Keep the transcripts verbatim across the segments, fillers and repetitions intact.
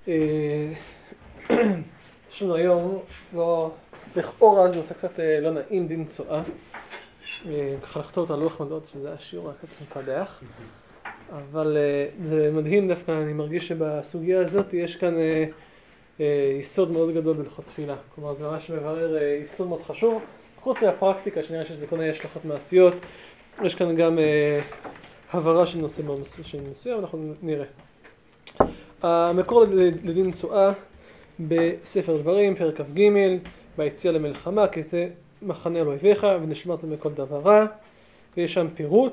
יש לנו היום, לא, לכאורה זה נושא קצת לא נעים, דין צואה. ככה לכתוב את הלוח מדעות, שזה השיעור רק קצת מפדח. אבל זה מדהים דווקא, אני מרגיש שבסוגיה הזאת יש כאן יסוד מאוד גדול בהלכות תפילה. כלומר, זה ממש מברר יסוד מאוד חשוב. חוץ מהפרקטיקה, שנראה שזה כל מיני השלכות מעשיות, יש כאן גם הבהרה של נושא מסוים, אנחנו נראה. המקור לדין צואה בספר דברים, פרק כ"ג, ביציאה למלחמה, כתב מחנה על אויביך ונשמרתם מכל דבר רע, ויש שם פירוט.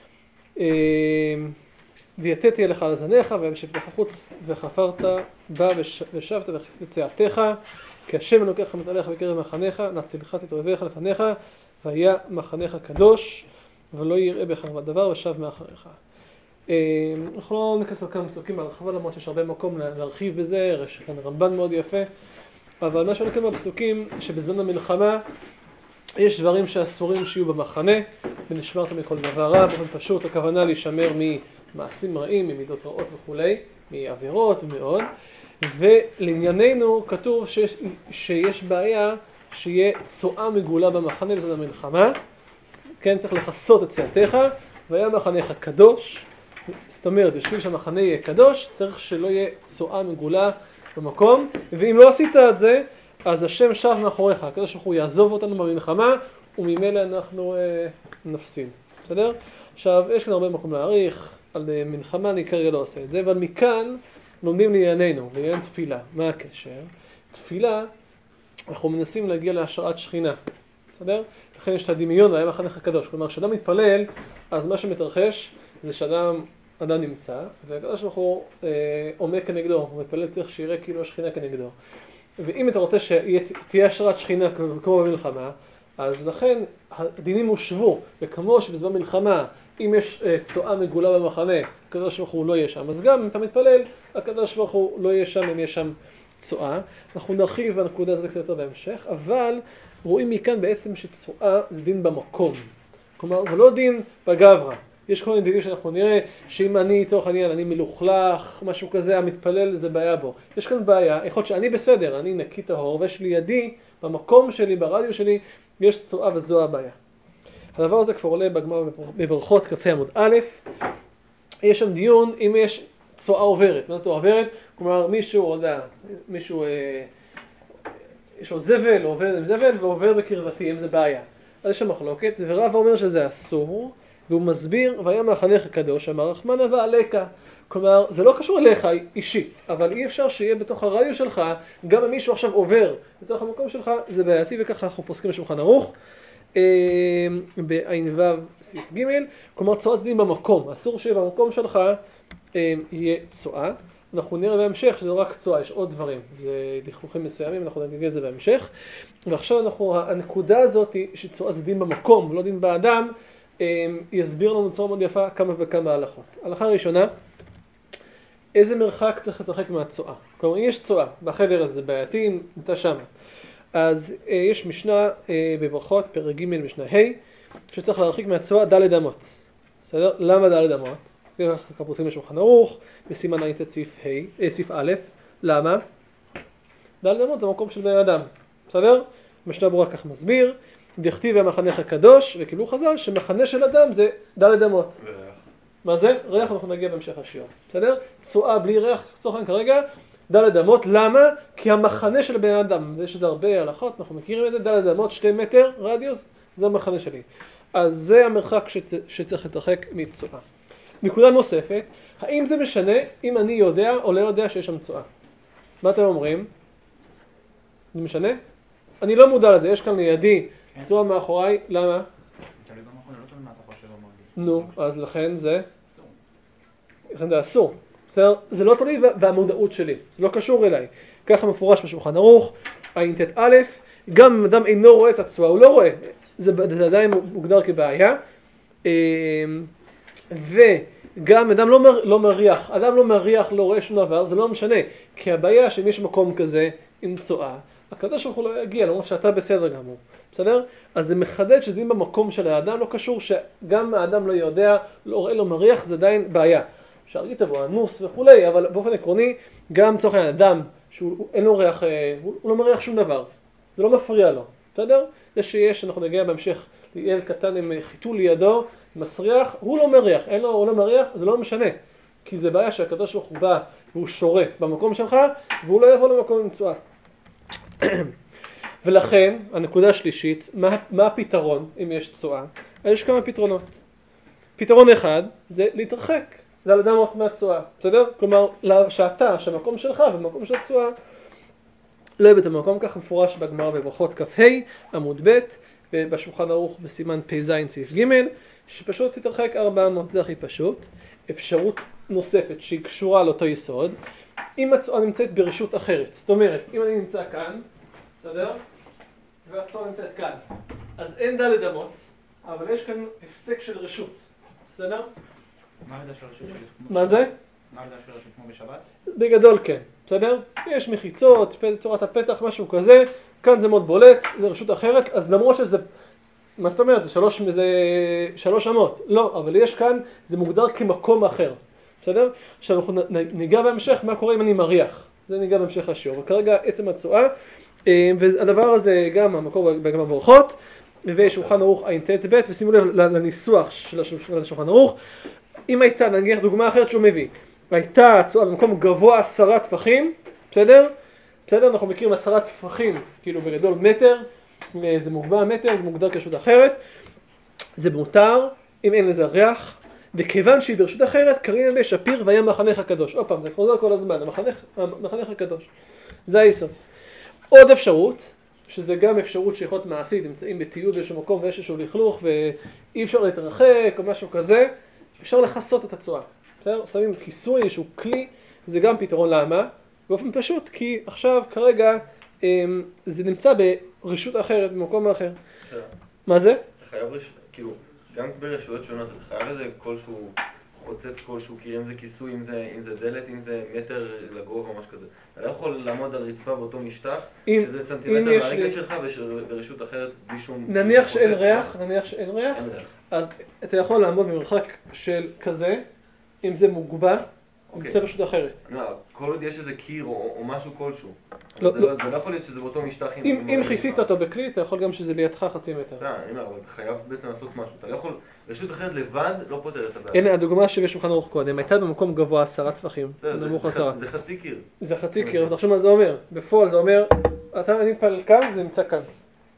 ויתתי אליך על זניך וישבתך חוץ וחפרת בה ושבת וכיסית צאתך, כי השם אלוקיך מתהלך בקרב מחניך, להצילך את אויביך לפניך, והיה מחניך קדוש ולא יראה בך דבר ושב מאחריך. אנחנו לא נכנס לכמה פסוקים בהרחבה, למרות שיש הרבה מקום להרחיב בזה, יש כאן רמב"ן מאוד יפה, אבל מה שאני מכיר בפסוקים, שבזמן המלחמה יש דברים שאסורים שיהיו במחנה, ונשמרת מכל דבר רע, באופן פשוט, הכוונה להישמר ממעשים רעים, ממידות רעות וכולי, מעבירות ומאוד, ולענייננו כתוב שיש, שיש בעיה שיהיה צואה מגולה במחנה בזמן המלחמה, כן, צריך לחסות את צאתך, והיה מחנך קדוש, זאת אומרת, בשביל שהמחנה יהיה קדוש, צריך שלא יהיה צואה מגולה במקום, ואם לא עשית את זה, אז השם שב מאחוריך, הקדוש ברוך הוא יעזוב אותנו במלחמה, וממילא אנחנו אה, נפסיד. בסדר? עכשיו, יש כאן הרבה מקום להעריך, על אה, מלחמה אני כרגע לא עושה את זה, אבל מכאן לומדים לענייננו, לעניין תפילה. מה הקשר? תפילה, אנחנו מנסים להגיע להשראת שכינה. בסדר? לכן יש את הדמיון, והיה מחנך הקדוש. כלומר, כשאדם מתפלל, אז מה שמתרחש זה שאדם אדם נמצא, והקדוש ברוך הוא אה, עומד כנגדו, הוא מתפלל צריך שיראה כאילו השכינה כנגדו. ואם אתה רוצה שתהיה השראת שכינה כמו במלחמה, אז לכן הדינים הושבו, וכמו שבזמן מלחמה, אם יש צואה מגולה במחנה, הקדוש ברוך הוא לא יהיה שם. אז גם אם אתה מתפלל, הקדוש ברוך הוא לא יהיה שם אם יש שם צואה. אנחנו נרחיב בנקודה הזאת קצת יותר בהמשך, אבל רואים מכאן בעצם שצואה זה דין במקום. כלומר, זה לא דין בגברא. יש כל מיני דינים שאנחנו נראה שאם אני, תוך העניין, אני מלוכלך, משהו כזה, המתפלל, זה בעיה בו. יש כאן בעיה, יכול להיות שאני בסדר, אני נקי טהור, ויש לידי, במקום שלי, ברדיו שלי, יש צואה וזו הבעיה. הדבר הזה כבר עולה בגמרא בברכות כ"ה עמוד א', יש שם דיון אם יש צואה עוברת. מה זאת עוברת? כלומר, מישהו, יודע, מישהו, אה, יש לו זבל, הוא עובד עם זבל, ועובר בקרבתי, אם זה בעיה. אז יש שם מחלוקת, ורב אומר שזה אסור, והוא מסביר, והיה מחנך הקדוש, אמר רחמנא ועליך. כלומר, זה לא קשור אליך אישית, אבל אי אפשר שיהיה בתוך הרדיו שלך, גם אם מישהו עכשיו עובר בתוך המקום שלך, זה בעייתי, וככה אנחנו פוסקים בשולחן ערוך, בעין ו' סעיף ג', כלומר צואה זה דין במקום, אסור שיהיה במקום שלך יהיה צואה. אנחנו נראה בהמשך שזה לא רק צואה, יש עוד דברים, זה לכלוכים מסוימים, אנחנו נגיד את זה בהמשך. ועכשיו אנחנו, הנקודה הזאת היא שצואה זה דין במקום, לא דין באדם, יסביר לנו בצורה מאוד יפה כמה וכמה הלכות. הלכה ראשונה, איזה מרחק צריך להתרחק מהצואה? כלומר, אם יש צואה בחדר הזה בעייתי, נמצא שמה. אז יש משנה בברכות, פרק ג' משנה ה', שצריך להרחיק מהצואה ד' אמות. בסדר? למה ד' אמות? ככה פוסקים בשולחן ערוך, בסימן ע"ט סעיף ה', סעיף א', למה? ד' אמות זה מקום של בני אדם. בסדר? משנה ברורה כך מסביר. דכתיב המחנך הקדוש, וקיבלו חז"ל שמחנה של אדם זה ד' אמות. ריח. מה זה? ריח, אנחנו נגיע בהמשך השיעור. בסדר? צואה בלי ריח, צורכן כרגע, ד' אמות. למה? כי המחנה של בן אדם, ויש לזה הרבה הלכות, אנחנו מכירים את זה, ד' אמות, שתי מטר רדיוס, זה המחנה שלי. אז זה המרחק שת, שצריך להתרחק מצואה. נקודה נוספת, האם זה משנה אם אני יודע או לא יודע שיש שם צואה? מה אתם אומרים? זה משנה? אני לא מודע לזה, יש כאן לידי צואה מאחוריי, למה? נו, אז לכן זה? לכן זה אסור. זה לא תלוי במודעות שלי, זה לא קשור אליי. ככה מפורש בשולחן ערוך, ע"ט א', גם אם אדם אינו רואה את הצואה, הוא לא רואה, זה עדיין מוגדר כבעיה. וגם אדם לא מריח, אדם לא מריח, לא רואה שום דבר, זה לא משנה. כי הבעיה שאם יש מקום כזה עם צואה, הקדוש ברוך הוא לא יגיע, למרות שאתה בסדר גמור. בסדר? אז זה מחדד שדין במקום של האדם, לא קשור שגם האדם לא יודע, לא רואה, לא מריח, זה עדיין בעיה. אפשר להגיד תבוא, אנוס וכולי, אבל באופן עקרוני, גם צורך האדם, שאין לו ריח, הוא לא מריח שום דבר, זה לא מפריע לו, בסדר? זה שיש, אנחנו נגיע בהמשך, ילד קטן עם חיתול לידו, מסריח, הוא לא מריח, אין לו, הוא לא מריח, זה לא משנה, כי זה בעיה שהקדוש ברוך הוא בא והוא שורה במקום שלך, והוא לא יבוא למקום עם צואה. ולכן, הנקודה השלישית, מה, מה הפתרון אם יש צואה? יש כמה פתרונות. פתרון אחד זה להתרחק, זה על אדם מהצואה, בסדר? כלומר, שאתה, שהמקום שלך ומקום של הצואה, לא יהיה במקום, כך מפורש בגמרא בברכות כ"ה, עמוד ב', ובשולחן ערוך בסימן פ"ז סעיף ג', שפשוט תתרחק ארבע מאות, זה הכי פשוט. אפשרות נוספת שהיא קשורה לאותו יסוד, אם הצואה נמצאת ברשות אחרת, זאת אומרת, אם אני נמצא כאן, בסדר? והצואה נמצאת כאן, אז אין דלת אמות, אבל יש כאן הפסק של רשות, בסדר? מה המידה של רשות? מה זה? מה המידה של רשות כמו בשבת? בגדול כן, בסדר? יש מחיצות, צורת הפתח, משהו כזה, כאן זה מאוד בולט, זה רשות אחרת, אז למרות שזה, מה זאת אומרת? זה שלוש, זה שלוש אמות, לא, אבל יש כאן, זה מוגדר כמקום אחר, בסדר? עכשיו אנחנו ניגע בהמשך מה קורה אם אני מריח, זה ניגע בהמשך השיעור, וכרגע עצם הצואה, והדבר הזה גם המקור בגמרא ברכות, ושולחן ערוך ע"ט ב', ושימו לב לניסוח של השולחן ערוך, אם הייתה, נגיד דוגמה אחרת שהוא מביא, הייתה הצואה במקום גבוה עשרה טפחים, בסדר? בסדר, אנחנו מכירים עשרה טפחים, כאילו בגדול מטר, זה מוגבל מטר, זה מוגדר כשרות אחרת, זה מותר, אם אין לזה ריח, וכיוון שהיא ברשות אחרת, קרין בי שפיר והיה מחנך הקדוש. עוד פעם, זה חוזר כל הזמן, המחנך, המחנך הקדוש. זה היסוד. עוד אפשרות, שזה גם אפשרות שיכולת מעשית, נמצאים בטיול באיזשהו מקום ויש איזשהו לכלוך ואי אפשר להתרחק או משהו כזה, אפשר לחסות את הצואה. בסדר? שמים כיסוי, איזשהו כלי, זה גם פתרון. למה? באופן פשוט, כי עכשיו כרגע זה נמצא ברשות אחרת, במקום אחר. מה זה? אתה חייב רשות, כאילו, גם ברשויות שונות, אתה חייב איזה כלשהו חוצץ כלשהו, כי אם זה כיסוי, אם זה, אם זה דלת, אם זה מטר לגובה או משהו כזה. אתה לא יכול לעמוד על רצפה באותו משטח, אם, שזה סנטימטר מהרגל לי... שלך ברשות אחרת בלי שום... נניח שאין ריח, נניח שאין ריח, אין ריח. אז אתה יכול לעמוד במרחק של כזה, אם זה מוגבה, אוקיי. זה פשוט אחרת. לא, כל עוד יש איזה קיר או, או משהו כלשהו. לא, זה, לא. לא, זה לא יכול להיות שזה באותו משטח. אם, אם, אם חיסית אותו בכלי, אתה יכול גם שזה לידך חצי מטר. זה, אני אומר, אבל אתה חייב בעצם לעשות משהו. אתה לא יכול, רשות אחרת לבד לא פותר את הבעיה. הנה, הדוגמה שבשולחן ערוך קודם, הייתה במקום גבוה עשרה טפחים. זה, זה, נמוך זה, עשרה. זה חצי קיר. זה חצי קיר, אבל תחשוב מה זה אומר. בפועל זה אומר, אתה אני מתפלל כאן, זה נמצא כאן.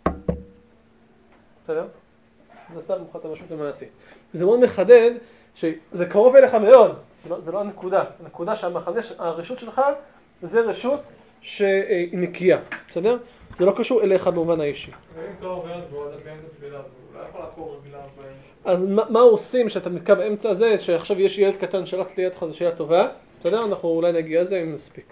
בסדר? זה סתם מוכת המשמעות המעשית. זה מאוד מחדד שזה קרוב אליך מאוד. זה לא, זה לא הנקודה. הנקודה שהמחנה, הרשות שלך, זה רשות שהיא נקייה. בסדר? זה לא קשור אליך במובן האישי. ואם צוהר עוברת בו, אדם באמצע תפילה, הוא לא יכול לעקור רגילה בהם. אז מה, מה עושים שאתה נתקע באמצע הזה, שעכשיו יש ילד קטן שרץ לידך, זו שאלה טובה. בסדר? אנחנו אולי נגיע לזה אם נספיק.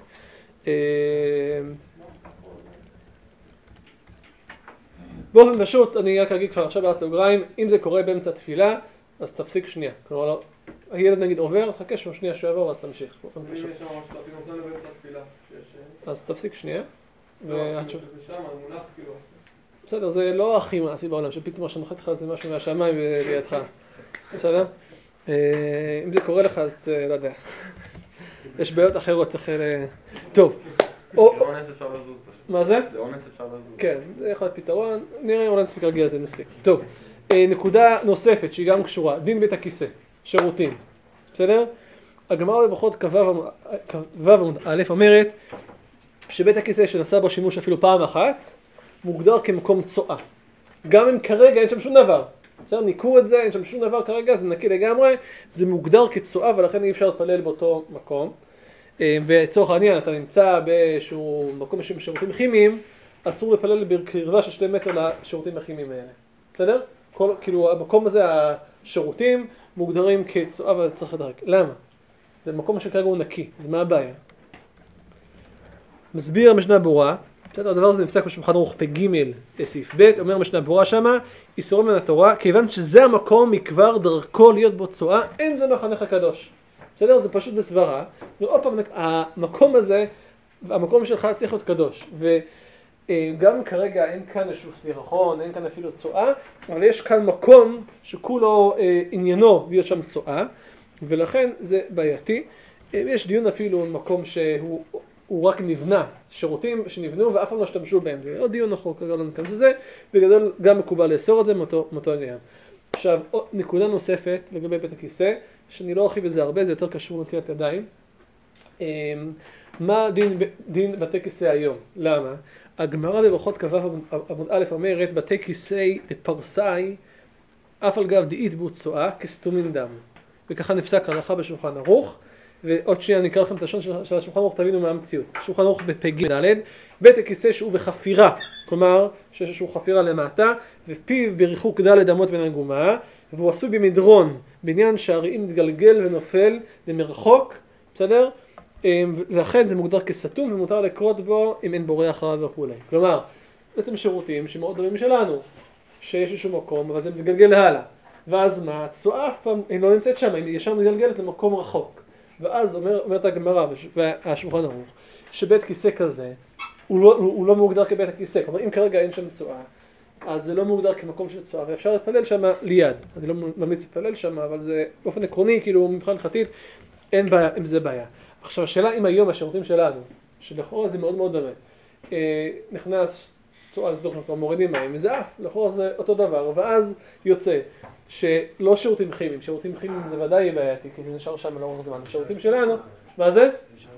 באופן פשוט, אני רק אגיד כבר עכשיו בארץ סוגריים, אם זה קורה באמצע תפילה, אז תפסיק שנייה. כלומר, הילד נגיד עובר, חכה שהוא שנייה שהוא יעבור, אז תמשיך. באופן פשוט. ואם יש שם ממש תפים, נותן באמצע תפילה. אז תפסיק שנייה. לא, כאילו, זה שם, המונח כאילו. בסדר, זה לא הכי מעשי בעולם, שפתאום מה שנחת לך זה משהו מהשמיים לידך. בסדר? אם זה קורה לך, אז לא יודע. יש בעיות אחרות, צריך... טוב. לאונס אפשר לזוז פשוט. מה זה? לאונס אפשר לזוז. כן, זה יכול להיות פתרון. נראה, אולי נספיק להגיע לזה, נספיק. טוב. נקודה נוספת שהיא גם קשורה, דין בית הכיסא, שירותים. בסדר? הגמרא בברכות כ"ו עמוד א' אומרת שבית הכיסא שנעשה בו שימוש אפילו פעם אחת, מוגדר כמקום צואה. גם אם כרגע אין שם שום דבר. בסדר, ניקור את זה, אין שם שום דבר כרגע, זה נקי לגמרי, זה מוגדר כצואה ולכן אי אפשר לפלל באותו מקום. וצורך העניין, אתה נמצא באיזשהו מקום של שירותים כימיים, אסור לפלל בקרבה של שתי מטר לשירותים הכימיים האלה. בסדר? כל, כאילו, המקום הזה, השירותים מוגדרים כצואה וצריך לדרק. למה? זה מקום שכרגע הוא נקי, זה מה הבעיה? מסביר המשנה ברורה, בסדר, הדבר הזה נפסק בשולחן ערוך פ"ג סעיף ב', אומר המשנה ברורה שמה, איסורים מן התורה, כיוון שזה המקום מכבר דרכו להיות בו צואה, אין זה מחנך הקדוש. בסדר? זה פשוט בסברה. ועוד פעם, המקום הזה, המקום שלך צריך להיות קדוש. וגם כרגע אין כאן איזשהו סירחון, אין כאן אפילו צואה, אבל יש כאן מקום שכולו עניינו להיות שם צואה, ולכן זה בעייתי. יש דיון אפילו במקום שהוא הוא רק נבנה, שירותים שנבנו ואף פעם לא השתמשו בהם, זה עוד דיון נכון, כרגע לא ניכנס לזה, בגדול גם מקובל לאסור את זה מאותו, מאותו עניין. עכשיו, נקודה נוספת לגבי בית הכיסא, שאני לא ארחיב בזה הרבה, זה יותר קשור לנטילת ידיים. מה דין, דין בתי כיסא היום? למה? הגמרא בברכות כ"ו עמוד א' אומרת, בתי כיסא לפרסאי, אף על גב דאית בו צואה, כסתומין דם. וככה נפסק הלכה בשולחן ערוך, ועוד שנייה נקרא לכם את השון של השולחן ערוך, תבינו מה המציאות. שולחן ערוך בפ"ג ד', בית הכיסא שהוא בחפירה, כלומר שיש איזשהו חפירה למטה, ופיו בריחוק ד' אמות בין הגומה, והוא עשוי במדרון, בעניין שהריעים מתגלגל ונופל למרחוק, בסדר? ולכן זה מוגדר כסתום ומותר לקרות בו אם אין בורא אחריו וכו'. כלומר, אתם שירותים שמאוד דומים שלנו, שיש איזשהו מקום, אבל זה מתגלגל הלאה. ואז מה? הצואה אף פעם היא לא נמצאת שם, היא ישר מתגלגלת למקום רחוק. ואז אומר, אומרת הגמרא והשולחן ערוך, שבית כיסא כזה, הוא לא, הוא לא מוגדר כבית הכיסא. כלומר, אם כרגע אין שם צואה, אז זה לא מוגדר כמקום של צואה, ואפשר להתפלל שם ליד. אני לא ממליץ להתפלל שם, אבל זה באופן עקרוני, כאילו מבחינה הלכתית, אין בעיה, אם זה בעיה. עכשיו, השאלה אם היום השירותים שלנו, שלכאורה זה מאוד מאוד דומה, אה, נכנס צואה לדוח מקום, מורידים מים, וזה אף, לכאורה זה אותו דבר, ואז יוצא שלא שירותים כימיים, שירותים כימיים זה ודאי יהיה בעייתי, כי זה נשאר שם לאורך זמן. השירותים שלנו, מה זה?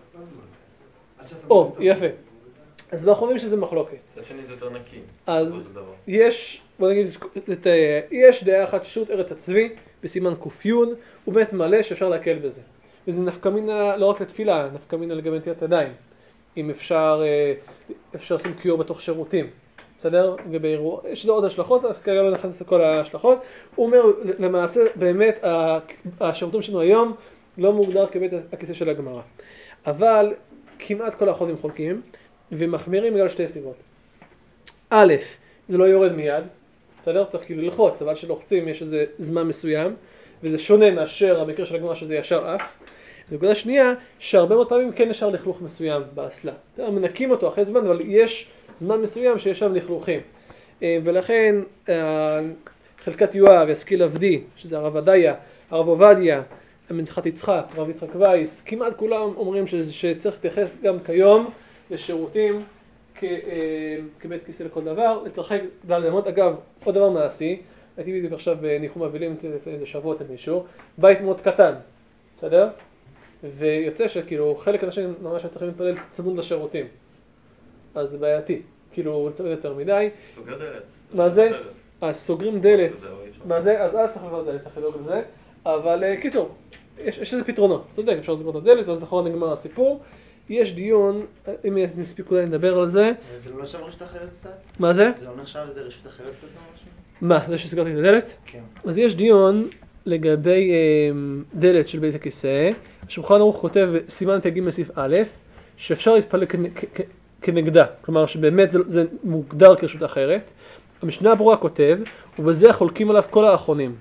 או, יפה. אז אנחנו אומרים שזה מחלוקת. זה שני זה יותר נקי. אז יש, בוא נגיד, יש דעה אחת ששירות ארץ הצבי, בסימן ק"י, הוא באמת מלא שאפשר להקל בזה. וזה נפקא מינה לא רק לתפילה, נפקא מינה לגבי נטילת ידיים. אם אפשר, אפשר לשים קיור בתוך שירותים. בסדר? לגבי אירוע, יש עוד השלכות, כרגע לא נכנס לכל ההשלכות. הוא אומר, למעשה, באמת, השירותים שלנו היום לא מוגדר כבית הכיסא של הגמרא. אבל כמעט כל האחוזים חולקים, ומחמירים בגלל שתי סיבות. א', זה לא יורד מיד, בסדר? צריך כאילו ללחוץ, אבל שלוחצים יש איזה זמן מסוים, וזה שונה מאשר המקרה של הגמרא שזה ישר אף. ונקודה שנייה, שהרבה מאוד פעמים כן נשאר לכלוך מסוים באסלה. מנקים אותו אחרי זמן, אבל יש זמן מסוים שיש שם לכלוכים. ולכן חלקת יואב, ישכיל עבדי, שזה הרב עדיה, הרב עובדיה, המנחת יצחק, הרב יצחק וייס, כמעט כולם אומרים שצריך להתייחס גם כיום לשירותים כבית כיסא לכל דבר, להתרחק דל אמות. אגב, עוד דבר מעשי, הייתי בדיוק עכשיו בניחום אבלים לפני איזה שבועות למישהו, בית מאוד קטן, בסדר? ויוצא שכאילו חלק אנשים ממש צריכים להתפלל צמוד לשירותים. אז זה בעייתי, כאילו צמוד יותר מדי. סוגר דלת. מה זה? אז סוגרים דלת. מה זה? אז אל צריך לבר דלת, החילוק לזה. אבל קיצור, יש, יש איזה פתרונות. צודק, אפשר לסגור את הדלת, ואז נכון נגמר הסיפור. יש דיון, אם נספיק אולי נדבר על זה. זה לא נחשב רשות אחרת קצת? מה זה? זה לא נחשב איזה רשות אחרת קצת או משהו? מה? זה שסגרתי את הדלת? כן. אז יש דיון לגבי אה, דלת של בית הכיסא. השולחן ערוך כותב סימן פ"ג בסעיף א', שאפשר להתפלל כנגדה. כלומר שבאמת זה, זה מוגדר כרשות אחרת. המשנה הברורה כותב, ובזה חולקים עליו כל האחרונים.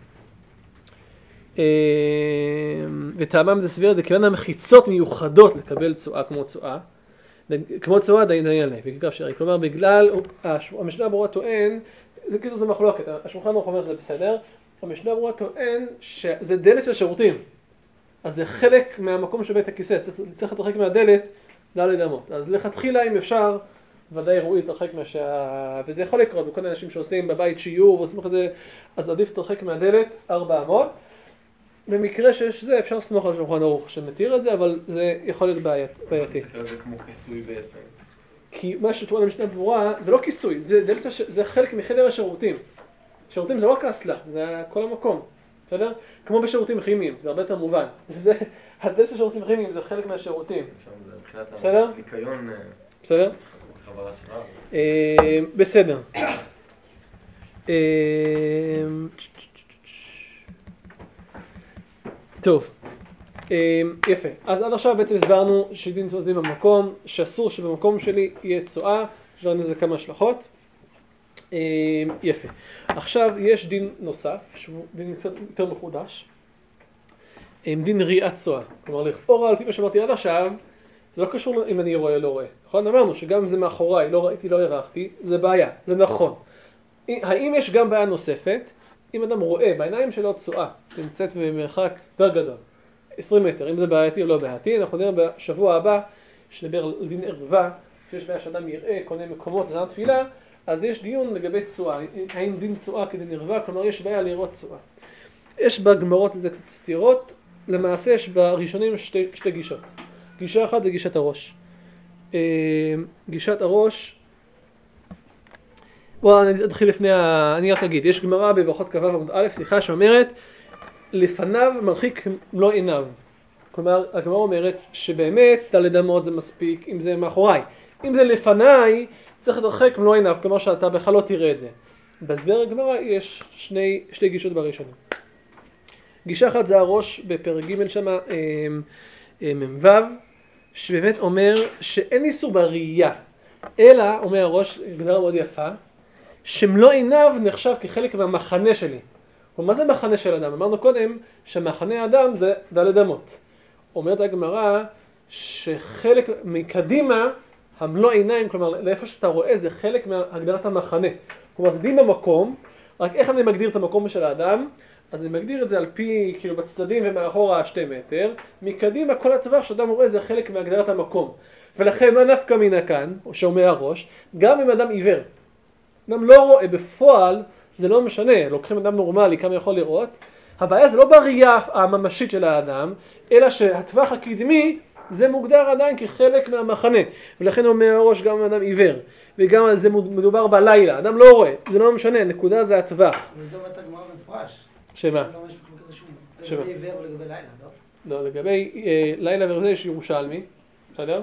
וטעמם זה סביר, זה כיוון המחיצות מיוחדות לקבל צואה כמו צואה, כמו צואה דיין דיין לב, וכך שרי. כלומר, בגלל, המשנה הברורה טוען, זה כאילו זה מחלוקת, השולחן ערוך אומר שזה בסדר, המשנה הברורה טוען שזה דלת של שירותים, אז זה חלק מהמקום של בית הכיסא, צריך להתרחק מהדלת דלת אמות. אז לכתחילה אם אפשר, ודאי ראוי להתרחק מהשעה, וזה יכול לקרות, וכל האנשים שעושים בבית שיעור ועושים את זה, אז עדיף להתרחק מהדלת ארבע אמות. במקרה שיש זה, אפשר לסמוך על שולחן ערוך שמתיר את זה, אבל זה יכול להיות בעייתי. זה כמו כיסוי בעצם. כי מה שטוען המשנה ברורה, זה לא כיסוי, זה, דלת, זה חלק מחדר השירותים. שירותים זה לא כאסלה, זה כל המקום, בסדר? כמו בשירותים כימיים, זה הרבה יותר מובן. זה, הדלת של שירותים כימיים זה חלק מהשירותים. בסדר? ניקיון... בסדר? חבלה שלנו. בסדר. טוב, יפה. אז עד עכשיו בעצם הסברנו שדין צועדים במקום, שאסור שבמקום שלי יהיה צואה, שראינו לזה כמה השלכות. יפה. עכשיו יש דין נוסף, שהוא דין קצת יותר מחודש, דין ראיית צואה. כלומר, לכאורה על פי מה שאמרתי עד עכשיו, זה לא קשור אם אני רואה או לא רואה. נכון? אמרנו שגם אם זה מאחוריי, לא ראיתי, לא הרחתי, זה בעיה, זה נכון. האם יש גם בעיה נוספת? אם אדם רואה בעיניים שלו צואה, נמצאת במרחק יותר גדול, עשרים מטר, אם זה בעייתי או לא בעייתי. אנחנו נראה בשבוע הבא, שנדבר על דין ערווה, שיש בעיה שאדם יראה כל מיני מקומות לזמן תפילה, אז יש דיון לגבי צועה, האם דין צועה כדין ערווה, כלומר יש בעיה לראות צועה. יש בגמרות לזה קצת סתירות, למעשה יש בראשונים שתי, שתי גישות. גישה אחת זה גישת הראש. גישת הראש, בואו אני אתחיל לפני, ה... אני רק אגיד, יש גמרא בברכות כ"ו עמוד א', סליחה, שאומרת, לפניו מרחיק מלוא עיניו. כלומר, הגמרא אומרת שבאמת דלת אמות זה מספיק, אם זה מאחוריי. אם זה לפניי, צריך להתרחק מלוא עיניו, כלומר שאתה בכלל לא תראה את זה. בהסבר הגמרא יש שני, שתי גישות בראשונים. גישה אחת זה הראש בפרק ג' שמה מ"ו, שבאמת אומר שאין איסור בראייה, אלא, אומר הראש, הגדרה מאוד יפה, שמלוא עיניו נחשב כחלק מהמחנה שלי. מה זה מחנה של אדם? אמרנו קודם שמחנה האדם זה דלת אמות. אומרת הגמרא שחלק מקדימה, המלוא עיניים, כלומר לאיפה שאתה רואה זה חלק מהגדרת המחנה. כלומר זה דין במקום, רק איך אני מגדיר את המקום של האדם? אז אני מגדיר את זה על פי, כאילו בצדדים ומאחורה שתי מטר, מקדימה כל הטווח שאדם רואה זה חלק מהגדרת המקום. ולכן מה נפקא מינה כאן, או שאומר הראש, גם אם אדם עיוור, אדם לא רואה בפועל, זה לא משנה, לוקחים אדם נורמלי כמה יכול לראות, הבעיה זה לא בראייה הממשית של האדם, אלא שהטווח הקדמי זה מוגדר עדיין כחלק מהמחנה, ולכן אומר הראש גם אם אדם עיוור, וגם על זה מדובר בלילה, אדם לא רואה, זה לא משנה, נקודה זה הטווח. וזה אומרת הגמרא במפורש. שמה? לא ממש מחלוקת רשום. לגבי עיוור ולגבי לילה, לא? לא, לגבי אה, לילה וזה יש ירושלמי, בסדר?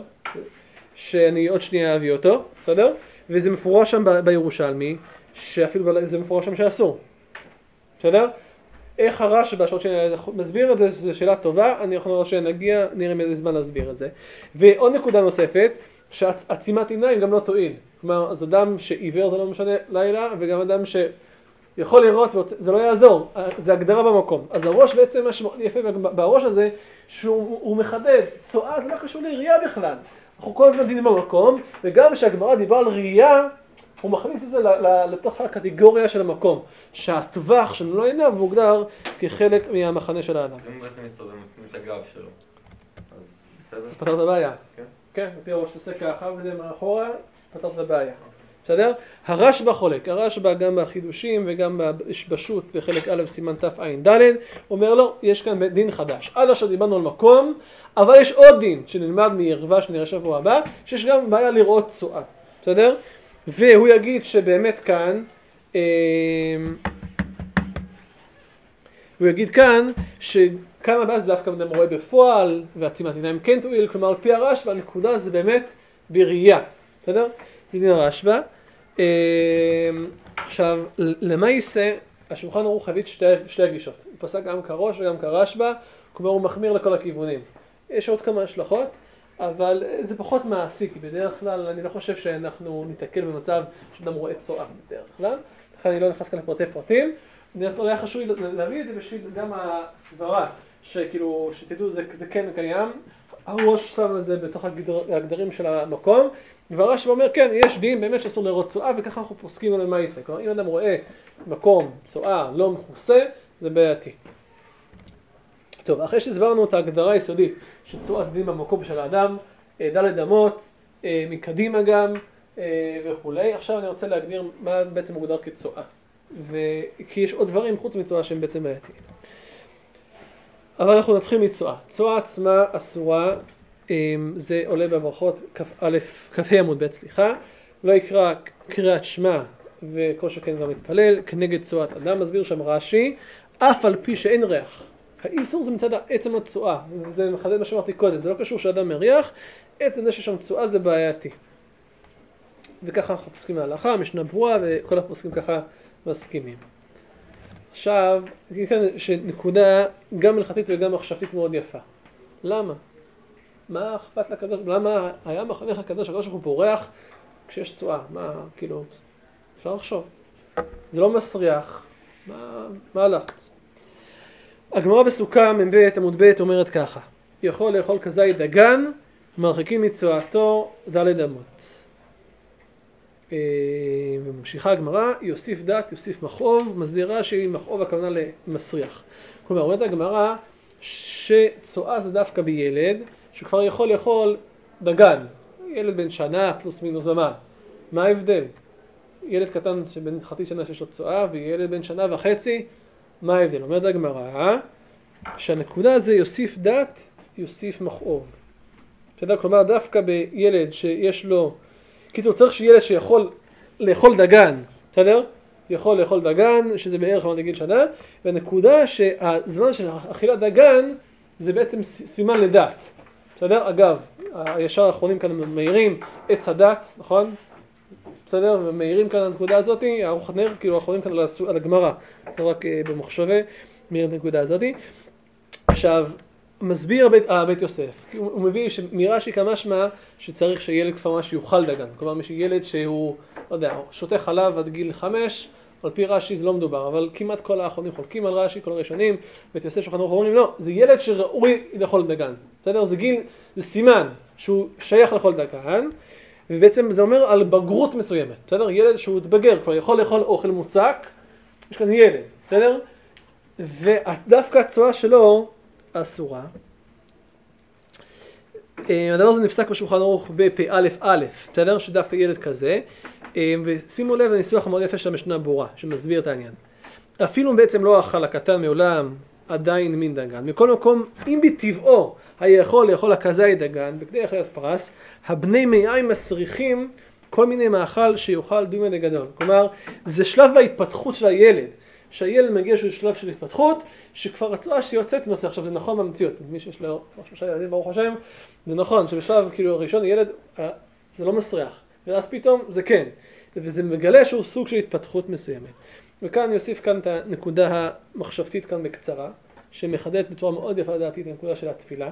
שאני עוד שנייה אביא אותו, בסדר? וזה מפורש שם ב- בירושלמי, שאפילו זה מפורש שם שאסור, בסדר? איך הרשב"א שעוד שמסביר את זה, זו שאלה טובה, אני יכול לראות שנגיע, נראה מאיזה זמן להסביר את זה. ועוד נקודה נוספת, שעצימת עיניים גם לא תועיל. כלומר, אז אדם שעיוור זה לא משנה לילה, וגם אדם שיכול לראות, זה לא יעזור, זה הגדרה במקום. אז הראש בעצם, מה שיפה בראש הזה, שהוא מחדד, צועה זה לא קשור לראייה בכלל. אנחנו כל הזמן דינים במקום, וגם כשהגמרא דיבר על ראייה, הוא מכניס את זה לתוך הקטגוריה של המקום, שהטווח של לא עיניו מוגדר כחלק מהמחנה של האדם. אם הוא בעצם מסתובב את הגב שלו, אז בסדר? פתרת את הבעיה. כן. כן, לפי הראש תעשה ככה וזה מאחורה, פתרת את הבעיה. בסדר? הרשב"א חולק, הרשב"א גם בחידושים וגם בשו"ת בחלק א' סימן תע"ד, אומר לו, יש כאן דין חדש. עד עכשיו דיברנו על מקום, אבל יש עוד דין שנלמד מערווה שנראה שבוע הבא, שיש גם בעיה לראות צועה. בסדר? והוא יגיד שבאמת כאן, אה, הוא יגיד כאן שכאן הבא זה דווקא אדם רואה בפועל, ועצימת עיניים כן תועיל, כלומר על פי הרשב"א הנקודה זה באמת בראייה, בסדר? זה דין הרשב"א. אה, עכשיו, למה יישא? השולחן ערוך הביא שתי, שתי הגישות, הוא פסק גם כראש וגם כרשב"א, כלומר הוא מחמיר לכל הכיוונים. יש עוד כמה השלכות, אבל זה פחות מעשי, כי בדרך כלל אני לא חושב שאנחנו ניתקל במצב שאדם רואה צועה בדרך כלל, לכן אני לא נכנס כאן לפרטי פרטים. בדרך כלל היה חשוב להביא את זה בשביל גם הסברה, שכאילו, שתדעו, זה, זה כן קיים, הראש שם את זה בתוך הגדר, הגדרים של המקום, והרשב"א אומר, כן, יש דין באמת שאסור לראות צועה, וככה אנחנו פוסקים על מה יישא. כלומר, אם אדם רואה מקום, צועה, לא מכוסה, זה בעייתי. טוב, אחרי שהסברנו את ההגדרה היסודית שצועה זה דין במקום של האדם, דלת אמות, מקדימה גם וכולי, עכשיו אני רוצה להגדיר מה בעצם מוגדר כצועה. כי יש עוד דברים חוץ מצועה שהם בעצם בעייתיים. אבל אנחנו נתחיל מצועה. צועה עצמה אסורה, זה עולה בברכות כ"א, כ"ה עמוד ב', סליחה, לא יקרא קריאת שמע וכל שכן גם מתפלל כנגד צועת אדם. מסביר שם רש"י, אף על פי שאין ריח. האיסור זה מצד עצם הצועה, זה מחדד מה שאמרתי קודם, זה לא קשור שאדם מריח, עצם זה ששם צועה זה בעייתי. וככה אנחנו פוסקים להלכה, משנה ברורה, וכל הפוסקים ככה מסכימים. עכשיו, כאן שנקודה גם הלכתית וגם מחשבתית מאוד יפה. למה? מה אכפת לקדוש? למה היה מחנך הקדוש, הקדוש הוא פורח כשיש צועה? מה, כאילו, אפשר לחשוב. זה לא מסריח. מה, מה הלחץ? הגמרא בסוכה מ"ב עמוד ב' אומרת ככה, יכול לאכול כזית דגן, מרחיקים מצואתו דלת אמות. וממשיכה הגמרא, יוסיף דת, יוסיף מכאוב, מסבירה שהיא מכאוב הכוונה למסריח. כלומר, אומרת הגמרא שצואה זה דווקא בילד שכבר יכול לאכול דגן, ילד בן שנה פלוס מינוס ומעלה. מה ההבדל? ילד קטן שבן חצי שנה שיש לו צואה וילד בן שנה וחצי, מה ההבדל? אומרת הגמרא שהנקודה הזה יוסיף דת, יוסיף מכאוב. בסדר? כלומר דווקא בילד שיש לו, כאילו צריך שילד שיכול לאכול דגן, בסדר? יכול לאכול דגן, שזה בערך אמרתי גיל שנה, והנקודה שהזמן של אכילת דגן זה בעצם סימן לדת. בסדר? אגב, הישר האחרונים כאן מהירים עץ הדת, נכון? בסדר? ומהירים כאן הנקודה הזאת, ארוחת נר, כאילו האחרונים כאן על הגמרא, לא רק במחשבה, מהירים את הנקודה הזאת. עכשיו, מסביר הבית, הבית יוסף, הוא, הוא מביא מרש"י כמשמע שצריך שילד כבר ממש יאכל דגן, כלומר מי שילד שהוא, לא יודע, שותה חלב עד גיל חמש, על פי רש"י זה לא מדובר, אבל כמעט כל האחרונים חולקים על רש"י, כל הראשונים, בית יוסף שולחן ערוך אומרים, לא, זה ילד שראוי לאכול דגן, בסדר? זה גיל, זה סימן שהוא שייך לאכול דגן, ובעצם זה אומר על בגרות מסוימת, בסדר? ילד שהוא התבגר, כבר יכול לאכול אוכל מוצק, יש כאן ילד, בסדר? ודווקא הצואה שלו אסורה. הדבר הזה נפסק בשולחן ערוך בפ"א א', בסדר? שדווקא ילד כזה, ושימו לב לניסוח המאוד יפה של המשנה ברורה, שמסביר את העניין. אפילו בעצם לא אכל הקטן מעולם עדיין מין דגן. מכל מקום, אם בטבעו היה יכול לאכול הכזית דגן, בכדי אכילת פרס, הבני מאיים מסריחים כל מיני מאכל שיאכל דומה לגדול. כלומר, זה שלב בהתפתחות של הילד. שהילד מגיע שהוא שלב של התפתחות, שכבר הצואה שיוצאת מנושא. עכשיו זה נכון במציאות, מי שיש לו שלושה ילדים ברוך השם, זה נכון שבשלב כאילו הראשון ילד זה לא מסריח, ואז פתאום זה כן, וזה מגלה שהוא סוג של התפתחות מסוימת. וכאן אני אוסיף כאן את הנקודה המחשבתית כאן בקצרה, שמחדדת בצורה מאוד יפה לדעתי את הנקודה של התפילה.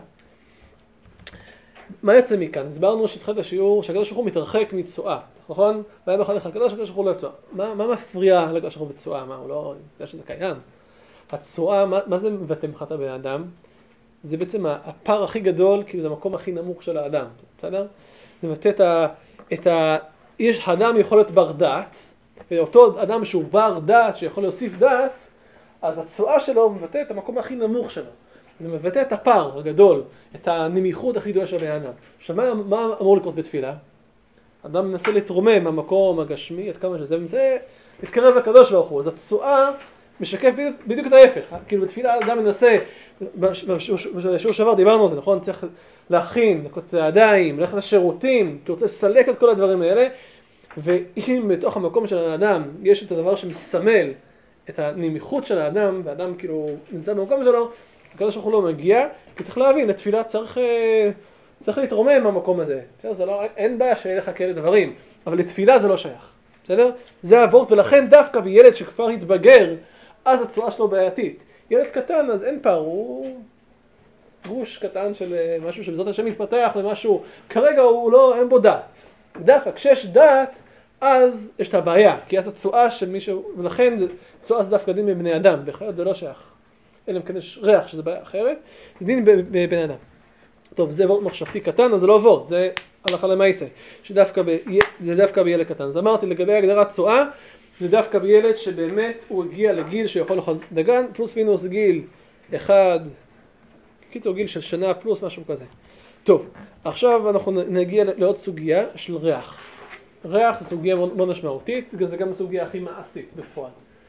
מה יוצא מכאן? הסברנו שהתחלת השיעור שהקדוש ברוך הוא מתרחק מצואה, נכון? והיה בכלל לך הקדוש הקדוש ברוך הוא לא צואה. מה, מה מפריע לקדוש ברוך הוא בצואה? מה, הוא לא יודע שזה קיים? הצואה, מה, מה זה מבטא מבחינת הבן אדם? זה בעצם הפער הכי גדול, כאילו זה המקום הכי נמוך של האדם, בסדר? זה מבטא את ה... את ה... יש אדם יכול להיות בר דעת, ואותו אדם שהוא בר דעת, שיכול להוסיף דעת, אז הצואה שלו מבטא את המקום הכי נמוך שלו. זה מבטא את הפער הגדול, את הנמיכות הכי גדולה של הבן אדם. עכשיו, מה, מה אמור לקרות בתפילה? אדם מנסה להתרומם מהמקום הגשמי, עד כמה שזה, וזה להתקרב לקדוש ברוך הוא. אז הצואה משקף בדיוק, בדיוק את ההפך. כאילו בתפילה אדם מנסה, בשיעור שעבר דיברנו על זה, נכון? צריך להכין, לקרות את הידיים, ללכת לשירותים, כי הוא רוצה לסלק את כל הדברים האלה, ואם בתוך המקום של האדם יש את הדבר שמסמל את הנמיכות של האדם, והאדם כאילו נמצא במקום שלו, הקדוש ברוך הוא לא מגיע, כי צריך להבין, לתפילה צריך, צריך להתרומם מהמקום הזה. זה לא, אין בעיה שיהיה לך כאלה דברים, אבל לתפילה זה לא שייך. בסדר? זה העבוד, ולכן דווקא בילד שכבר התבגר, אז הצואה שלו בעייתית. ילד קטן, אז אין פער, הוא גוש קטן של משהו שבעזרת השם מתפתח למשהו, כרגע הוא לא, אין בו דעת. דווקא כשיש דעת, אז יש את הבעיה, כי אז הצואה של מישהו, ולכן צואה זה דווקא דין בבני אדם, בחיות זה לא שייך. אלא אם כן יש ריח, שזה בעיה אחרת, זה דין בבן אדם. טוב, זה וורט מחשבתי קטן, אז זה לא וורט, זה הלכה למעשה, שדווקא ב... זה דווקא בילד קטן. אז אמרתי, לגבי הגדרת צואה, זה דווקא בילד שבאמת הוא הגיע לגיל שיכול לאכול דגן, פלוס מינוס גיל אחד, קיצור גיל של שנה פלוס משהו כזה. טוב, עכשיו אנחנו נגיע לעוד סוגיה של ריח. ריח זה סוגיה מאוד משמעותית, זה גם הסוגיה הכי מעשית בפועל.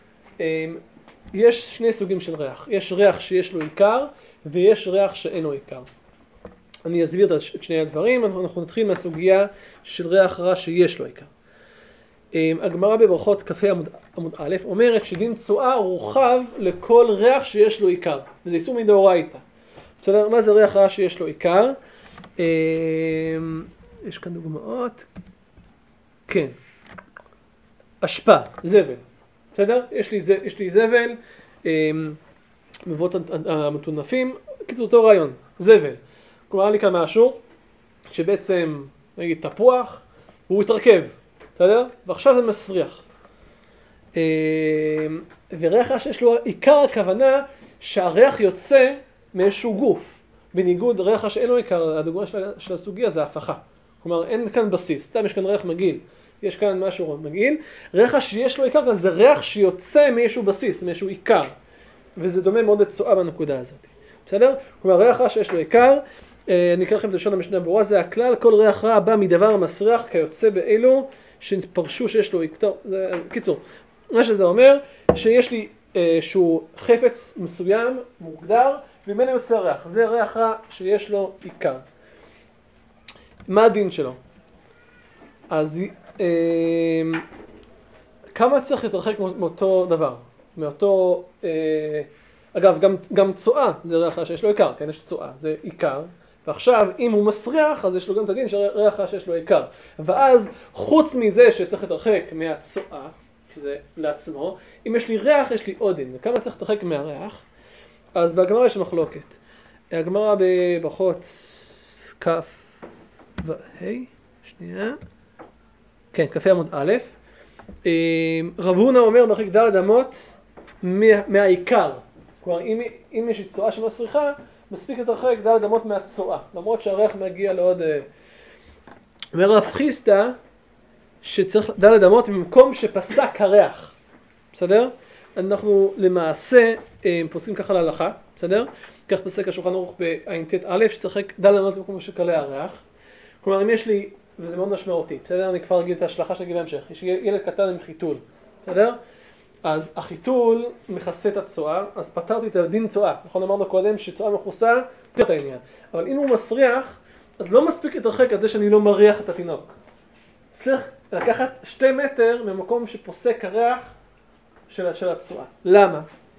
יש שני סוגים של ריח. יש ריח שיש לו עיקר, ויש ריח שאין לו עיקר. אני אסביר את שני הדברים. אנחנו נתחיל מהסוגיה של ריח רע שיש לו עיקר. הגמרא בברכות כ"ה עמוד, עמוד א' אומרת שדין צואה רוחב לכל ריח שיש לו עיקר. וזה איסור מדאורייתא. בסדר? מה זה ריח רע שיש לו עיקר? יש כאן דוגמאות. כן. אשפה, זבל. בסדר? יש לי, יש לי זבל, מבואות המטונפים, כאילו אותו רעיון, זבל. כלומר, לי כאן משהו שבעצם, נגיד, תפוח, והוא התרכב, בסדר? ועכשיו זה מסריח. וריח שיש לו עיקר הכוונה שהריח יוצא מאיזשהו גוף. בניגוד ריח שאין לו עיקר, הדוגמה של, של הסוגיה זה ההפכה. כלומר, אין כאן בסיס, סתם יש כאן ריח מגעיל. יש כאן משהו מגעיל. ריח שיש לו עיקר, זה ריח שיוצא מאיזשהו בסיס, מאיזשהו עיקר. וזה דומה מאוד לצואה בנקודה הזאת. בסדר? כלומר, ריח רע שיש לו עיקר, אני אקרא לכם את לשון המשנה ברורה, זה הכלל, כל ריח רע בא מדבר מסריח כיוצא באלו שפרשו שיש לו עיקר. זה, קיצור, מה שזה אומר, שיש לי אה, שהוא חפץ מסוים, מוגדר, וממנו יוצא ריח. זה ריח רע שיש לו עיקר. מה הדין שלו? אז אה, כמה צריך להתרחק מאותו דבר? מאותו, אה, אגב, גם, גם צואה זה ריח רע שיש לו עיקר, כן, יש צואה, זה עיקר. ועכשיו, אם הוא מסריח, אז יש לו גם את הדין של ריח רע שיש לו עיקר. ואז, חוץ מזה שצריך להתרחק מהצואה, שזה לעצמו, אם יש לי ריח, יש לי עוד דין. וכמה צריך להתרחק מהריח? אז בהגמרא יש מחלוקת. הגמרא בברכות כ' וה', שנייה, כן, כ"ה עמוד א', רב הונא אומר מרחיק ד' אמות מהעיקר. כלומר, אם, אם יש לי צואה שמסריחה, מספיק להתרחק ד' אמות מהצואה, למרות שהריח מגיע לעוד... אומר רב חיסדא שצריך ד' אמות במקום שפסק הריח, בסדר? אנחנו למעשה פוסקים ככה להלכה, בסדר? כך פסק השולחן ערוך בעין ט' א' שצריך ד' אמות במקום שקלה הריח. כלומר, אם יש לי, וזה מאוד משמעותי, בסדר? אני כבר אגיד את ההשלכה של גיל ההמשך, יש ילד קטן עם חיתול, בסדר? אז החיתול מכסה את הצואה, אז פתרתי את הדין צואה. נכון, אמרנו קודם שצואה מכוסה, תראה את העניין. אבל אם הוא מסריח, אז לא מספיק להתרחק על זה שאני לא מריח את התינוק. צריך לקחת שתי מטר ממקום שפוסק הריח של, של הצואה. למה?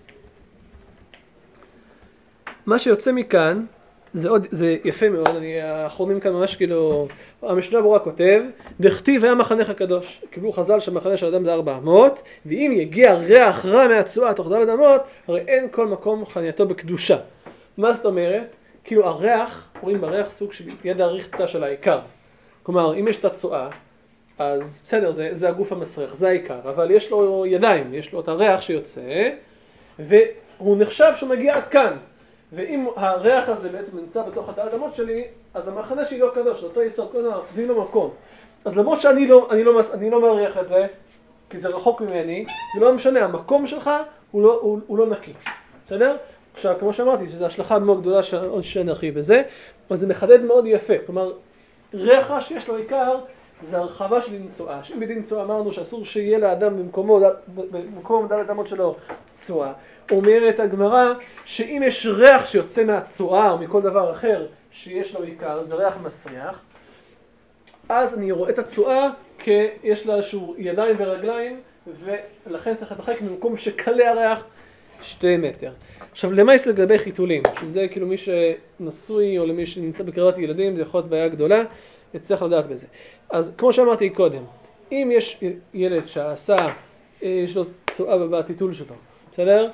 מה שיוצא מכאן, זה, עוד, זה יפה מאוד, אני, האחרונים כאן ממש כאילו, המשנה ברורה כותב, דכתיב היה מחנך הקדוש, קיבלו חז"ל שהמחנה של אדם זה ארבע אמות, ואם יגיע ריח רע מהצואה תוך ד' אמות, הרי אין כל מקום חנייתו בקדושה. מה זאת אומרת? כאילו הריח, רואים בריח סוג של ידע הריחתה של העיקר. כלומר, אם יש את הצואה, אז בסדר, זה, זה הגוף המסריח, זה העיקר, אבל יש לו ידיים, יש לו את הריח שיוצא, והוא נחשב שהוא מגיע עד כאן. ואם הריח הזה בעצם נמצא בתוך הדעת אמות שלי, אז המחנה שלי לא קדוש, זה אותו יסוד, כל דבר, דין לו מקום. אז למרות שאני לא, אני לא, אני לא מריח את זה, כי זה רחוק ממני, זה לא משנה, המקום שלך הוא לא, הוא, הוא לא נקי. בסדר? עכשיו, כמו שאמרתי, שזו השלכה מאוד גדולה שעוד שנרחיב בזה, אבל זה מחדד מאוד יפה. כלומר, ריח רע שיש לו עיקר, זה הרחבה של דין צואה. שאם בדין צואה אמרנו שאסור שיהיה לאדם במקומו, במקום ד' אמות שלו צואה. אומרת הגמרא שאם יש ריח שיוצא מהצואה או מכל דבר אחר שיש לו עיקר, זה ריח מסריח, אז אני רואה את הצואה שיש לה איזשהו ידיים ורגליים, ולכן צריך להתרחק ממקום שקלה הריח שתי מטר. עכשיו, למה יש לגבי חיתולים? שזה כאילו מי שנשוי או למי שנמצא בקרבת ילדים, זה יכול להיות בעיה גדולה, וצריך לדעת בזה. אז כמו שאמרתי קודם, אם יש ילד שעשה, יש לו צואה בטיטול שלו, בסדר?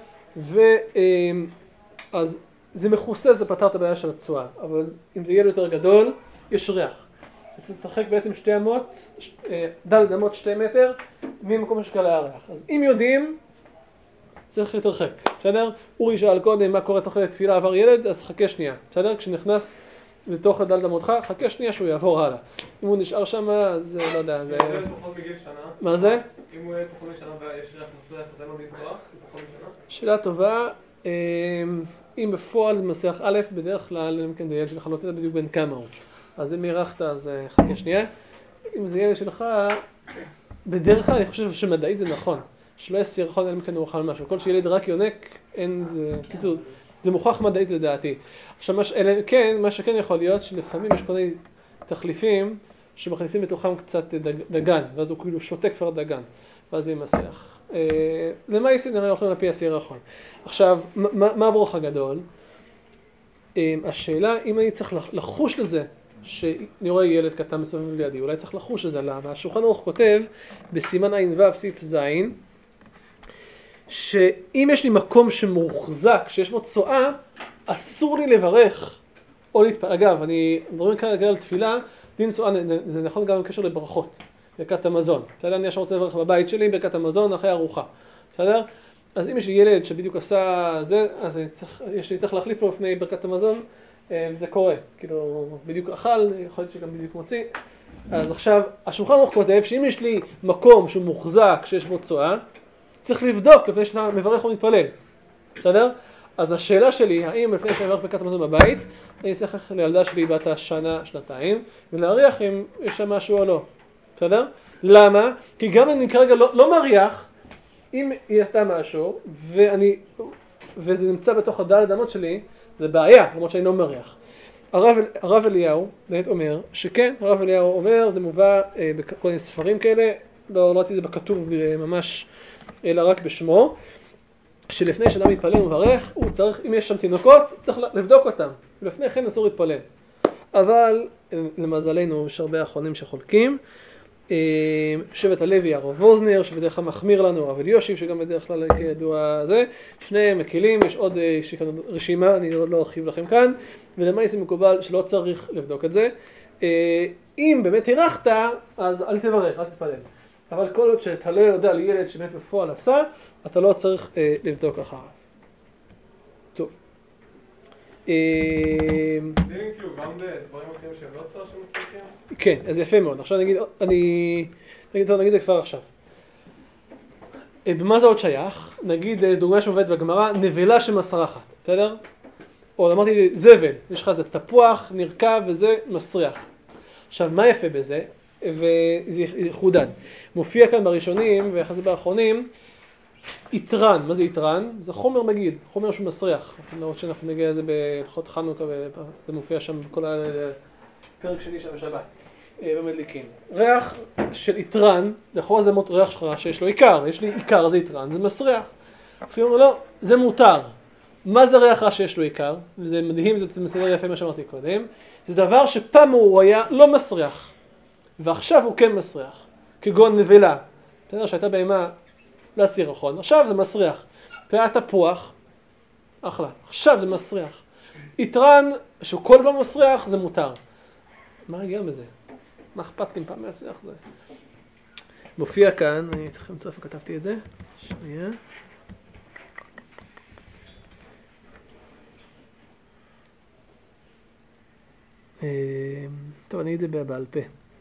ואז זה מכוסה, זה פתר את הבעיה של הצואה, אבל אם זה ילד יותר גדול, יש ריח. צריך להתרחק בעצם שתי אמות, ד' אמות שתי מטר, ממקום שקלה הריח. אז אם יודעים, צריך להתרחק, בסדר? אורי שאל קודם מה קורה תוך כדי תפילה עבר ילד, אז חכה שנייה, בסדר? כשנכנס לתוך הד' אמותך, חכה שנייה שהוא יעבור הלאה. אם הוא נשאר שם, אז לא יודע, זה... אם הוא יהיה פחות מגיל שנה? מה זה? אם הוא יהיה פחות משנה ויש ריח מסריח, אז אין לו דין צואה? פחות משנה? שאלה טובה. אם בפועל מסריח א', בדרך כלל, אם כן זה ילד שלך, לא תדע בדיוק בין כמה הוא. אז אם ירחת, אז חכה שנייה. אם זה ילד שלך, בדרך כלל אני חושב שמדעית זה נכון. שלא יסיר יכול, אלא מכן הוא אוכל משהו. כל שילד רק יונק, אין זה... קיצור, זה מוכח מדעית לדעתי. עכשיו, מה, אלה, כן, מה שכן יכול להיות, שלפעמים יש כל מיני תחליפים שמכניסים בתוכם קצת דג, דגן, ואז הוא כאילו שותה כבר דגן, ואז זה ימסך. אה, למה יסיד נראה אוכלים על פי הסירחון? עכשיו, מה, מה הברוך הגדול? אה, השאלה, אם אני צריך לחוש לזה, שאני רואה ילד קטן מסובב לידי, אולי צריך לחוש לזה, למה? השולחן ערוך כותב, בסימן עין ו' סעיף זין, שאם יש לי מקום שמוחזק, שיש בו צואה, אסור לי לברך או להתפלל. אגב, אני מדברים כרגע על תפילה, דין צואה, זה נכון גם בקשר לברכות, ברכת המזון. בסדר? אני עכשיו רוצה לברך בבית שלי, ברכת המזון אחרי ארוחה. בסדר? אז אם יש לי ילד שבדיוק עשה זה, אז צריך, יש לי צריך להחליף לו לפני ברכת המזון, וזה קורה. כאילו, בדיוק אכל, יכול להיות שגם בדיוק מוציא. אז עכשיו, השולחן ערוך כותב שאם יש לי מקום שהוא מוחזק, שיש בו צואה, צריך לבדוק לפני שאתה מברך או מתפלל. בסדר? אז השאלה שלי, האם לפני שאני הולך ברכת המזון בבית, אני צריך ללכת לילדה שלי בת השנה, שנתיים, ולהריח אם יש שם משהו או לא. בסדר? למה? כי גם אני כרגע לא, לא מריח, אם היא עשתה משהו, ואני, וזה נמצא בתוך הדלת אמות שלי, זה בעיה, למרות שאני לא מריח. הרב, הרב אליהו באמת אומר שכן, הרב אליהו אומר, זה מובא אה, בכל מיני ספרים כאלה, לא ראיתי את זה בכתוב ממש, אלא רק בשמו, שלפני שאדם מתפלל ומברך, הוא צריך, אם יש שם תינוקות, צריך לבדוק אותם, ולפני כן אסור להתפלל. אבל למזלנו יש הרבה אחרונים שחולקים, שבט הלוי הרב ווזנר, שבדרך כלל מחמיר לנו הרב אליושיב, שגם בדרך כלל כידוע זה, שניהם מקילים, יש עוד רשימה, אני לא ארחיב לכם כאן, ולמעשה מקובל שלא צריך לבדוק את זה. אם באמת הרחת, אז אל תברך, אל תתפלל. אבל כל עוד שאתה לא יודע לילד שבאמת בפועל עשה, אתה לא צריך אה, לבדוק אחריו. טוב. דילים כאילו גם בדברים אחרים שהם לא צורך שמסתכלים? כן, אז יפה מאוד. עכשיו נגיד, אני... נגיד, טוב, נגיד זה כבר עכשיו. במה זה עוד שייך? נגיד, דוגמה שמובאת בגמרא, נבלה שמסרחת, בסדר? או אמרתי, זבל, יש לך איזה תפוח, נרכב וזה מסריח. עכשיו, מה יפה בזה? וזה חודד. מופיע כאן בראשונים ואחרי זה באחרונים, יתרן. מה זה יתרן? זה חומר מגיד, חומר שהוא מסריח. למרות שאנחנו נגיע לזה בהלכות חנוכה, זה מופיע שם בכל הפרק שני של השבת, במדליקים. ריח של יתרן, לכאורה זה ריח שלך שיש לו עיקר, יש לי עיקר, זה יתרן, זה מסריח. עכשיו אומרים, לא, זה מותר. מה זה ריח רע שיש לו עיקר? וזה מדהים, זה מסדר יפה מה שאמרתי קודם. זה דבר שפעם הוא היה לא מסריח. ועכשיו הוא כן מסריח, כגון נבלה. בסדר, שהייתה בהמה לסירחון, עכשיו זה מסריח. והיה תפוח, אחלה, עכשיו זה מסריח. יתרן, שהוא כל הזמן מסריח, זה מותר. מה הגיע בזה? מה אכפת לי פעם מסריח זה? מופיע כאן, אני אתן לכם איפה כתבתי את זה. שנייה. טוב, אני אגיד את זה בעל פה.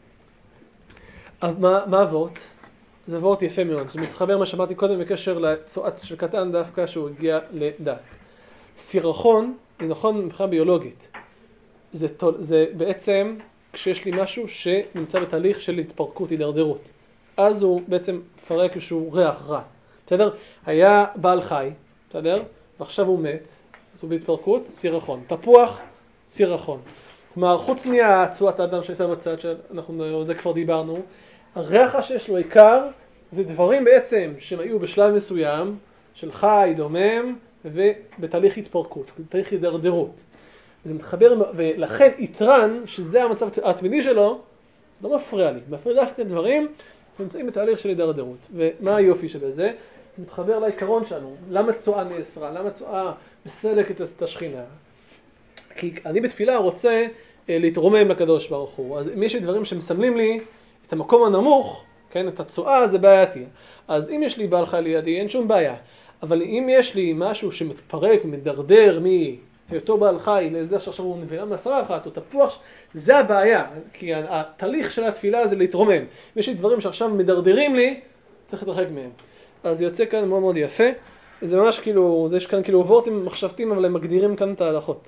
מה, מה אבות? זה אבות יפה מאוד. זה מתחבר מה שאמרתי קודם בקשר לצועת של קטן דווקא שהוא הגיע לדק. סירחון, זה נכון מבחינה ביולוגית. זה, זה בעצם כשיש לי משהו שנמצא בתהליך של התפרקות, הידרדרות. אז הוא בעצם מפרק איזשהו ריח רע. בסדר? היה בעל חי, בסדר? ועכשיו הוא מת, אז הוא בהתפרקות, סירחון. תפוח, סירחון. כלומר, חוץ מהצועת האדם שנמצא בצד שאנחנו, זה כבר דיברנו, הריח שיש לו עיקר זה דברים בעצם שהם היו בשלב מסוים של חי, דומם ובתהליך התפרקות, בתהליך הידרדרות. זה מתחבר, ולכן יתרן, שזה המצב התמידי שלו, לא מפריע לי. מפריע דווקא דברים שנמצאים בתהליך של הידרדרות. ומה היופי שבזה? זה מתחבר לעיקרון שלנו. למה צועה נאסרה? למה צועה מסלקת את השכינה? כי אני בתפילה רוצה להתרומם לקדוש ברוך הוא. אז אם יש לי דברים שמסמלים לי את המקום הנמוך, כן, את הצועה, זה בעייתי. אז אם יש לי בעל חי לידי, אין שום בעיה. אבל אם יש לי משהו שמתפרק, מדרדר מהיותו בעל חי, לזה שעכשיו הוא נבלה מסרחת או תפוח, זה הבעיה. כי התהליך של התפילה זה להתרומם. אם יש לי דברים שעכשיו מדרדרים לי, צריך להתרחק מהם. אז זה יוצא כאן מאוד מאוד יפה. זה ממש כאילו, זה יש כאן כאילו וורטים מחשבתיים, אבל הם מגדירים כאן את ההלכות.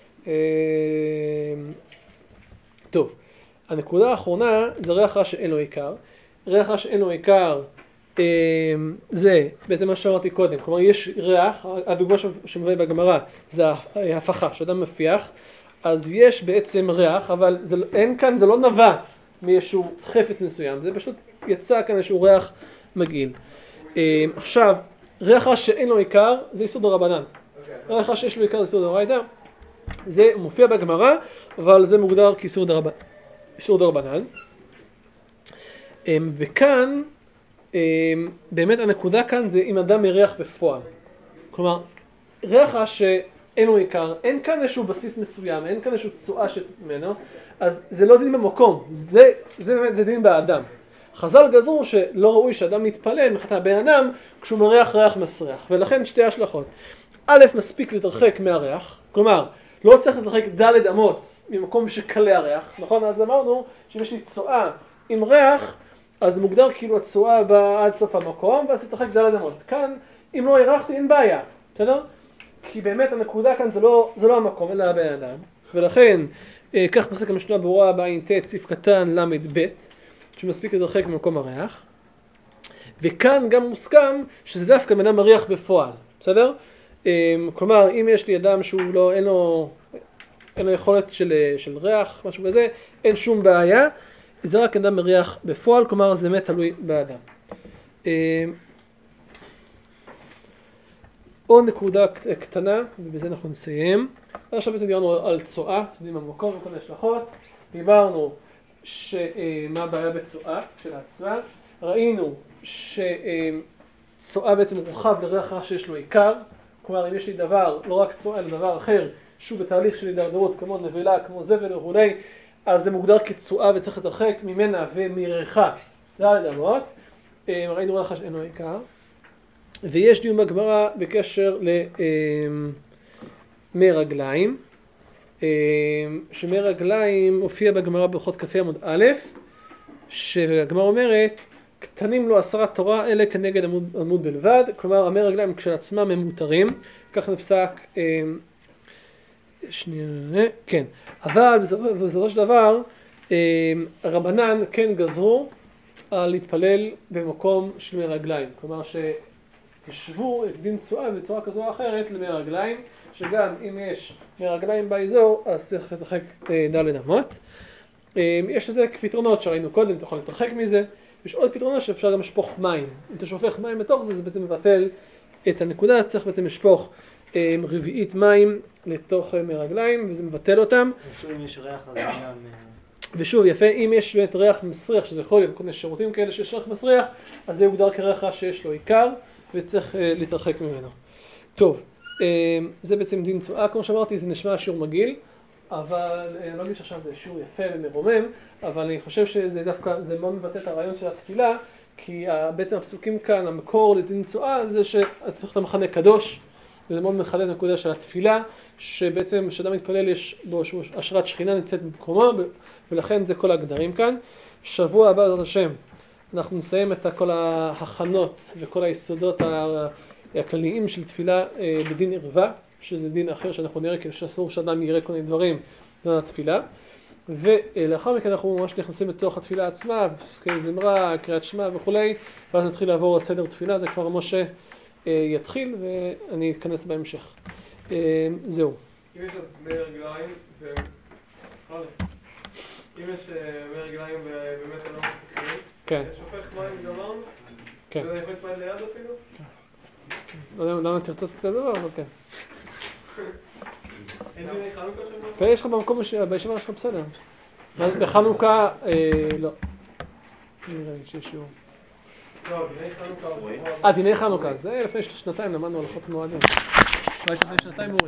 טוב, הנקודה האחרונה זה ריח רע שאין לו עיקר. ריח רע שאין לו עיקר זה בעצם מה שאמרתי קודם. כלומר, יש ריח, הדוגמה שמובאת בגמרא זה ההפכה, שאדם מפיח, אז יש בעצם ריח, אבל זה, אין כאן, זה לא נבע מאיזשהו חפץ מסוים, זה פשוט יצא כאן איזשהו ריח מגעיל. עכשיו, ריח רע שאין לו עיקר זה איסור דרבנן. ריח רע שיש לו עיקר זה איסור דרבנן. זה מופיע בגמרא, אבל זה מוגדר כאיסור דרבנן. איסור דרבנן. וכאן, באמת הנקודה כאן זה אם אדם מריח בפועל. כלומר, ריח רע שאין לו עיקר, אין כאן איזשהו בסיס מסוים, אין כאן איזשהו צועה שתת ממנו, אז זה לא דין במקום, זה, זה באמת זה דין באדם. חז"ל גזרו שלא ראוי שאדם יתפלל מחטא בן אדם כשהוא מריח ריח מסריח, ולכן שתי השלכות. א', מספיק להתרחק מהריח, כלומר, לא צריך להתרחק ד' אמות ממקום שקלה הריח, נכון? אז אמרנו שאם יש לי צועה עם ריח, אז מוגדר כאילו הצועה באה עד סוף המקום, ואז תתרחק ד' אמות. כאן, אם לא הרחתי, אין בעיה, בסדר? כי באמת הנקודה כאן זה לא, זה לא המקום, אלא הבן אדם. ולכן, כך פסק המשנה ברורה בעין ט' סעיף קטן למד ב', שמספיק להתרחק ממקום הריח. וכאן גם מוסכם שזה דווקא בן אדם מריח בפועל, בסדר? כלומר, אם יש לי אדם שהוא לא, אין לו, אין לו יכולת של, של ריח, משהו כזה, אין שום בעיה, זה רק אדם מריח בפועל, כלומר זה באמת תלוי באדם. עוד נקודה קטנה, ובזה אנחנו נסיים. עכשיו בעצם דיברנו על צואה, יודעים במקום וכל ההשלכות. דיברנו שמה הבעיה בצואה של העצמה. ראינו שצואה בעצם מורחב לריח רע שיש לו עיקר. כלומר, אם יש לי דבר, לא רק צואה, אלא דבר אחר, שהוא בתהליך של הידרדרות, כמו נבלה, כמו זבל וכולי, אז זה מוגדר כצואה וצריך להתרחק ממנה ומריחה ד' אמות. ראינו ריח שאין לו עיקר. ויש דיון בגמרא בקשר למי רגליים, שמי רגליים הופיע בגמרא בהלכות כ"ה עמוד א', שהגמרא אומרת, קטנים לו עשרה תורה אלה כנגד עמוד, עמוד בלבד, כלומר המי רגליים כשלעצמם הם מותרים, כך נפסק, שנייה, כן, אבל בסופו של דבר, הרבנן כן גזרו על להתפלל במקום של מי רגליים, כלומר ש... ישבו את דין צואה בצורה כזו או אחרת למי רגליים, שגם אם יש מי רגליים באזור, אז צריך להתרחק ד' אמות. יש לזה פתרונות שראינו קודם, אתה יכול להתרחק מזה. יש עוד פתרונות שאפשר גם לשפוך מים. אם אתה שופך מים בתוך זה, זה בעצם מבטל את הנקודה, צריך בעצם לשפוך רביעית מים לתוך מי רגליים, וזה מבטל אותם. ושוב אם יש ריח אז גם... ושוב, יפה, אם יש באמת ריח מסריח, שזה יכול להיות כל מיני שירותים כאלה שיש ריח מסריח, אז זה יוגדר כריח רע שיש לו עיקר. וצריך uh, להתרחק ממנו. טוב, uh, זה בעצם דין צואה, כמו שאמרתי, זה נשמע שיעור מגעיל, אבל uh, אני לא אגיד שעכשיו זה שיעור יפה ומרומם, אבל אני חושב שזה דווקא, זה מאוד מבטא את הרעיון של התפילה, כי uh, בעצם הפסוקים כאן, המקור לדין צואה, זה שצריך את המחנה קדוש, וזה מאוד מחדד את הנקודה של התפילה, שבעצם כשאדם מתפלל יש בו השראת שכינה נמצאת במקומו, ולכן זה כל הגדרים כאן. שבוע הבא, בעזרת השם, אנחנו נסיים את כל ההכנות וכל היסודות הכלליים של תפילה בדין ערווה, שזה דין אחר שאנחנו נראה, כי אסור שאדם יראה כל מיני דברים בתפילה. ולאחר מכן אנחנו ממש נכנסים לתוך התפילה עצמה, זמרה, קריאת שמע וכולי, ואז נתחיל לעבור לסדר תפילה, זה כבר משה יתחיל ואני אתכנס בהמשך. זהו. אם יש מי רגליים, אם יש מי רגליים ובאמת לא מספיקים, כן. שופך מים גמרנו? כן. וזה יכול להתפעל ליד אפילו? לא יודע למה תרצה לעשות כזה דבר, אבל כן. אין דיני חנוכה שם? ויש לך במקום, בישיבה שלך בסדר. בחנוכה, לא. נראה לי שיש שיעור. לא, דיני חנוכה. אה, דיני חנוכה. זה לפני שנתיים למדנו הלכות מועדים. אולי לפני שנתיים